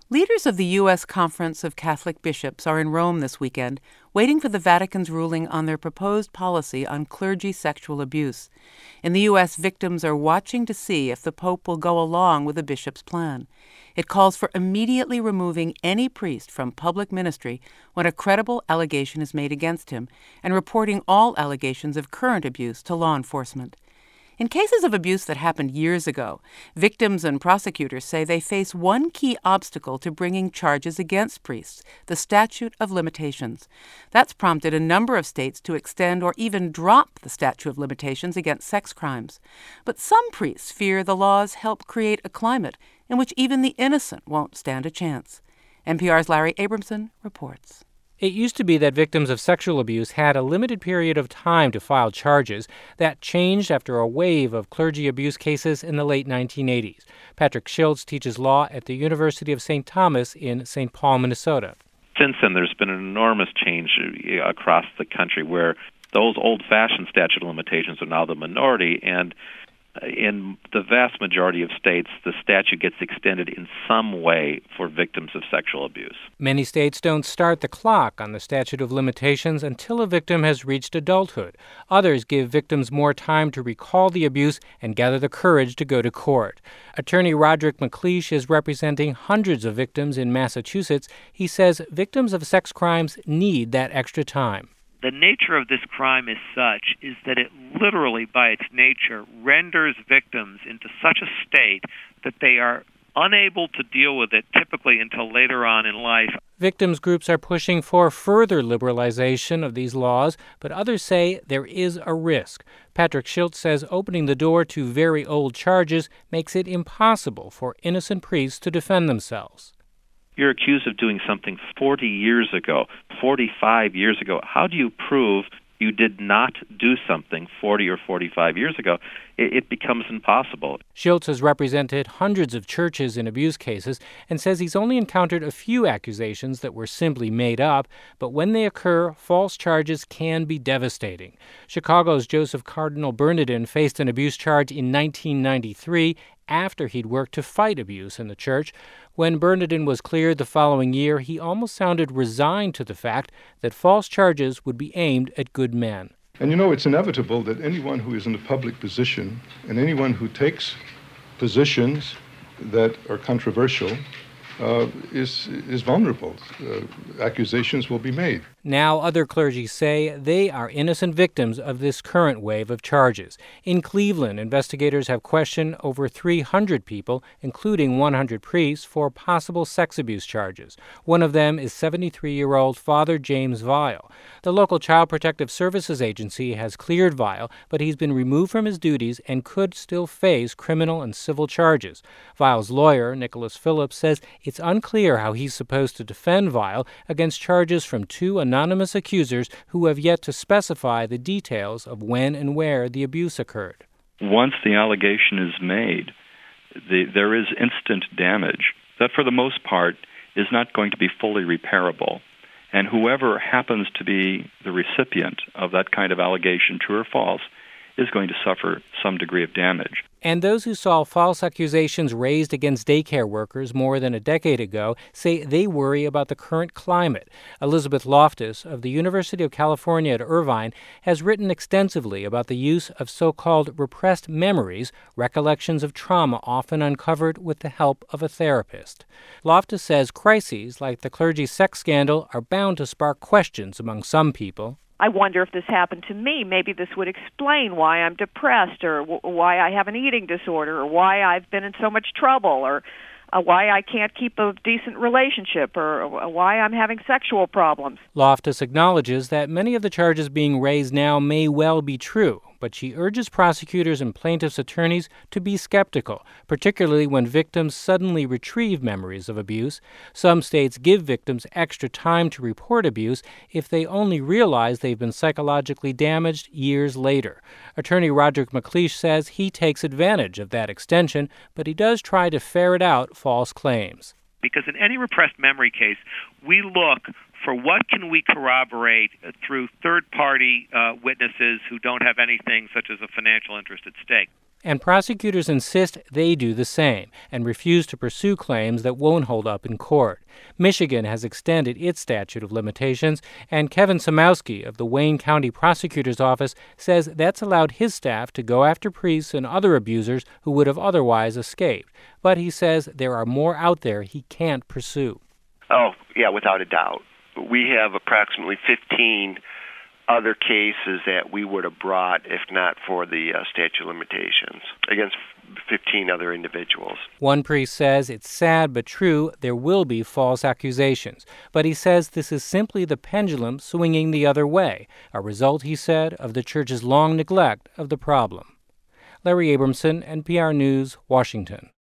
Leaders of the U.S. Conference of Catholic Bishops are in Rome this weekend, waiting for the Vatican's ruling on their proposed policy on clergy sexual abuse. In the U.S., victims are watching to see if the Pope will go along with the bishop's plan. It calls for immediately removing any priest from public ministry when a credible allegation is made against him, and reporting all allegations of current abuse to law enforcement. In cases of abuse that happened years ago, victims and prosecutors say they face one key obstacle to bringing charges against priests: the statute of limitations. That's prompted a number of states to extend or even drop the statute of limitations against sex crimes. But some priests fear the laws help create a climate in which even the innocent won't stand a chance. NPR's Larry Abramson reports. It used to be that victims of sexual abuse had a limited period of time to file charges. That changed after a wave of clergy abuse cases in the late 1980s. Patrick Schiltz teaches law at the University of St. Thomas in St. Paul, Minnesota. Since then, there's been an enormous change across the country where those old-fashioned statute of limitations are now the minority, and in the vast majority of states, the statute gets extended in some way for victims of sexual abuse. Many states don't start the clock on the statute of limitations until a victim has reached adulthood. Others give victims more time to recall the abuse and gather the courage to go to court. Attorney Roderick McLeish is representing hundreds of victims in Massachusetts. He says victims of sex crimes need that extra time. The nature of this crime is such is that it literally, by its nature, renders victims into such a state that they are unable to deal with it typically until later on in life. Victims groups are pushing for further liberalization of these laws, but others say there is a risk. Patrick Schiltz says opening the door to very old charges makes it impossible for innocent priests to defend themselves. You're accused of doing something 40 years ago, 45 years ago. How do you prove you did not do something 40 or 45 years ago? It becomes impossible. Schiltz has represented hundreds of churches in abuse cases and says he's only encountered a few accusations that were simply made up, but when they occur, false charges can be devastating. Chicago's Joseph Cardinal Bernardin faced an abuse charge in 1993 after he'd worked to fight abuse in the church. When Bernardin was cleared the following year, he almost sounded resigned to the fact that false charges would be aimed at good men. And it's inevitable that anyone who is in a public position and anyone who takes positions that are controversial is vulnerable. Accusations will be made. Now other clergy say they are innocent victims of this current wave of charges. In Cleveland, investigators have questioned over 300 people, including 100 priests, for possible sex abuse charges. One of them is 73-year-old Father James Weil. The local Child Protective Services Agency has cleared Weil, but he's been removed from his duties and could still face criminal and civil charges. Weil's lawyer, Nicholas Phillips, says it's unclear how he's supposed to defend Weil against charges from two anonymous accusers who have yet to specify the details of when and where the abuse occurred. Once the allegation is made, there is instant damage that for the most part is not going to be fully repairable. And whoever happens to be the recipient of that kind of allegation, true or false, is going to suffer some degree of damage. And those who saw false accusations raised against daycare workers more than a decade ago say they worry about the current climate. Elizabeth Loftus of the University of California at Irvine has written extensively about the use of so-called repressed memories, recollections of trauma often uncovered with the help of a therapist. Loftus says crises like the clergy sex scandal are bound to spark questions among some people. I wonder if this happened to me. Maybe this would explain why I'm depressed, or why I have an eating disorder, or why I've been in so much trouble, or why I can't keep a decent relationship, or why I'm having sexual problems. Loftus acknowledges that many of the charges being raised now may well be true, but she urges prosecutors and plaintiffs' attorneys to be skeptical, particularly when victims suddenly retrieve memories of abuse. Some states give victims extra time to report abuse if they only realize they've been psychologically damaged years later. Attorney Roderick McLeish says he takes advantage of that extension, but he does try to ferret out false claims. Because in any repressed memory case, we look for what can we corroborate through third-party witnesses who don't have anything such as a financial interest at stake. And prosecutors insist they do the same and refuse to pursue claims that won't hold up in court. Michigan has extended its statute of limitations, and Kevin Samowski of the Wayne County Prosecutor's Office says that's allowed his staff to go after priests and other abusers who would have otherwise escaped. But he says there are more out there he can't pursue. Oh, yeah, without a doubt. We have approximately 15 other cases that we would have brought if not for the statute of limitations against 15 other individuals. One priest says it's sad but true there will be false accusations, but he says this is simply the pendulum swinging the other way, a result, he said, of the church's long neglect of the problem. Larry Abramson, NPR News, Washington.